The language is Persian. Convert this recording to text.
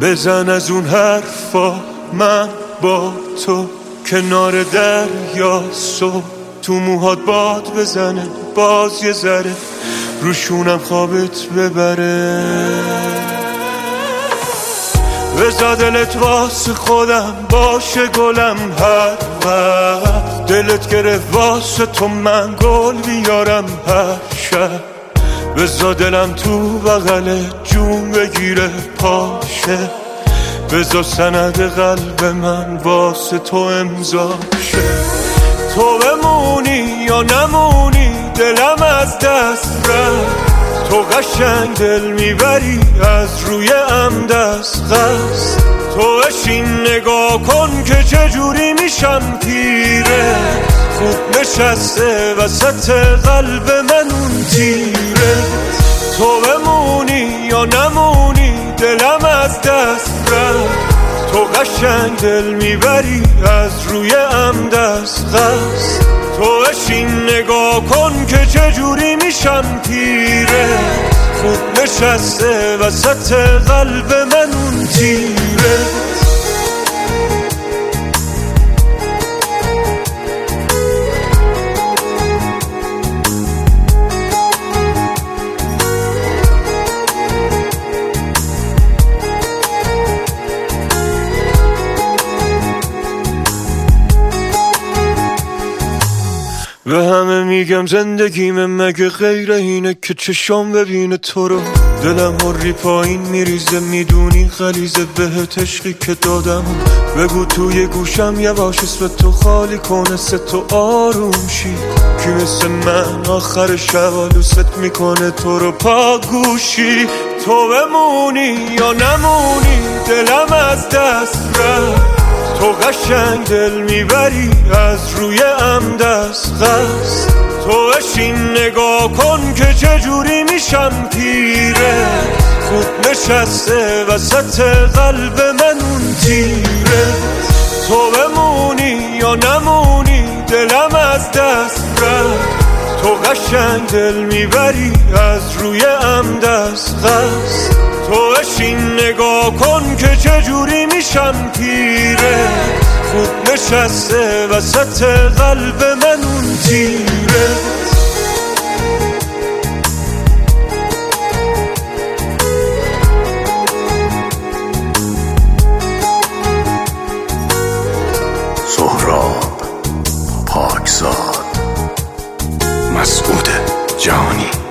بزن از اون حرفا، من با تو کنار دریا صبح، تو موهات باد بزنه باز یه ذره، روشونم خوابت ببره. بذار دلت واسه خودم باشه گلم، هر وقت دلت گرفت واسه تو من گل بیارم هر شب. بذار دلم تو بغل جون بگیره پاشه، بذار سند قلب من واسه تو امضا شه. تو بمونی یا نمونی دلم از دست رفت، تو قشنگ دل میبری از روی دست قصد. تو بشین نگاه کن که چجوری میشم پیره، خوب نشسته وسط قلب من اون تیره. تو بمونی یا نمونی دلم از دست رفت، تو قشنگ دل میبری از روی دست قصد. تو بشین نگاه کن که چجوری میشم پیره، خوب نشسته وسط قلب من اون تیره. به همه میگم زندگیم مگه غیر اینه که چشام ببینه تو رو، دلم هری پایین میریزه میدونی غلیظه بهت عشقی که دادم. بگو توی گوشم یواش اسم تو خالی کنه سه تو آروم شی، کی مثل من آخر شب آلوست میکنه تو رو پا گوشی. تو بمونی یا نمونی دلم از دست رفت، تو قشنگ دل میبری از روی دست قصد. تو بشین نگاه کن که چجوری میشم پیره، خوب نشسته وسط قلب من اون تیره. تو بمونی یا نمونی دلم از دست رفت، تو قشنگ دل میبری از روی دست قصد. تو بشین نگاه کن که چجوری میشم پیره، خوب نشسته وسط قلب من اون تیره. سهراب پاکزاد، مسعود جهانی.